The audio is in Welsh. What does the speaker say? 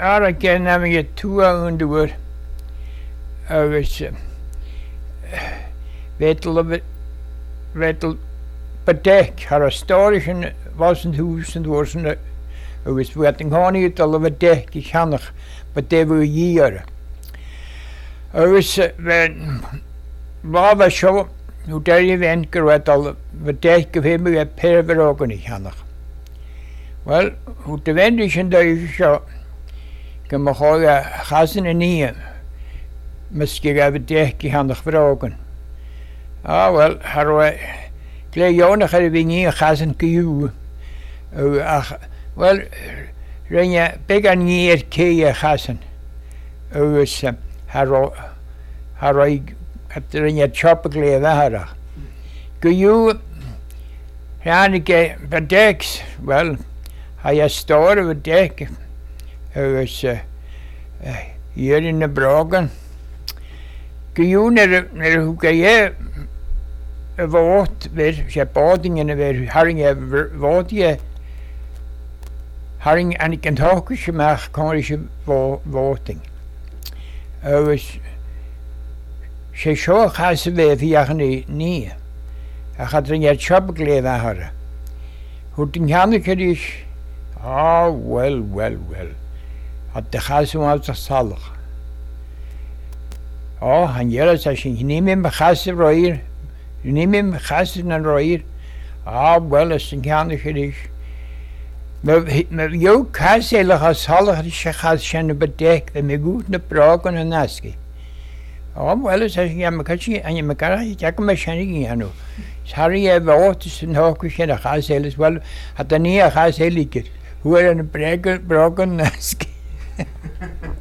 Ara gen am je tua undur agus vetel bedek har a storischen wasn't husen worsen agus wetting honey tal of a deck I hannach but they were year agus when lava show nu der event gerwet al the deck of him a perverogen I hannach well who the vendischen da show gemahoga hasen nie miski gave deck I hannach verogen well har Glei jonach had been hier gazen kuju. Well, rinja big an year keye gazen. Was haroi at the rinja choppaglee vahara. Kuju ranike bedeks. Well, I store of a deck. Was hier in the brogen. Kuju ner who gaye. Våt ver badingen ver haringe våtje haring en ik talkische mag konische våting. Was she show has we viagni nie. Gaat er net chop gleve hadden. Hoe ding hanneke is well. Had de gas om uit zalig. Han jelle sa je niet meer gas roier. Neem hem gasten en roier. Well, is een gandige is. Maar jou kaselig als hallig is je gaat zijn bedek. En me goed ne pragen en naski. Well, is als je me katje en je me kan je tak me zijn gaan nu. Sorry, je woord is een hoekje en gasel is wel. Had er niet een gaseliker. Hoe een pragen naski.